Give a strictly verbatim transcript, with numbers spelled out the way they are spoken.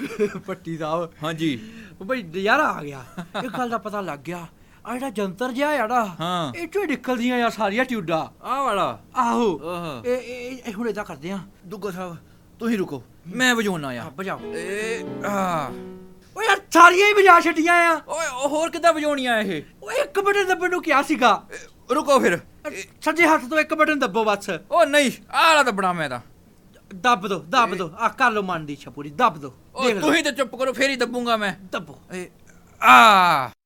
ਭੱਟੀ ਸਾਹਿਬ ਹਾਂਜੀ ਬਈ ਨਜ਼ਾਰਾ ਆ ਗਿਆ। ਇੱਕ ਗੱਲ ਦਾ ਪਤਾ ਲੱਗ ਗਿਆ, ਆ ਜਿਹੜਾ ਜੰਤਰ ਜਿਹਾ ਆ ਨਾ ਹਾਂ ਇਹ ਚੋਂ ਨਿਕਲਦੀਆਂ ਯਾਰ ਸਾਰੀਆਂ ਟਿਊਡਾਂ। ਆਹ ਵਾਲਾ ਆਹੋ ਆਹ ਇਹ ਇਹ ਇਹ ਹੁਣ ਏਦਾਂ ਕਰਦੇ ਆ। ਦੁੱਗਾ ਸਾਹਿਬ ਤੁਸੀਂ ਰੁਕੋ, ਮੈਂ ਵਜਾਉਣਾ ਆ। ਵਜਾਓ। ਇਹ ਆ ਓ ਯਾਰ ਸਾਰੀਆਂ ਹੀ ਵਜਾ ਛੱਡੀਆਂ ਆ। ਓਏ ਉਹ ਹੋਰ ਕਿੱਦਾਂ ਵਜਾਉਣੀਆਂ ਇਹ? ਓਏ ਇੱਕ ਬਟਨ ਦੱਬਣ ਨੂੰ ਕਿਹਾ ਸੀਗਾ। ਇਹ, ਰੁਕੋ ਫਿਰ। ਸੱਜੇ ਹੱਥ ਤੋਂ ਇੱਕ ਬਟਨ ਦੱਬੋ ਬਸ। ਉਹ ਨਹੀਂ ਆਹ ਵਾਲਾ ਦੱਬਣਾ ਮੈਂ ਤਾਂ। ਦੱਬ ਦੋ ਦੱਬ ਦੋ, ਆ ਕਰ ਲੋ ਮਨ ਦੀ ਇੱਛਾ ਪੂਰੀ, ਦੱਬ ਦੋ। ਓ ਤੁਸੀਂ ਤੇ ਚੁੱਪ ਕਰੋ, ਫੇਰ ਹੀ ਦੱਬੂਗਾ ਮੈਂ। ਦੱਬੋ। ਇਹ ਆ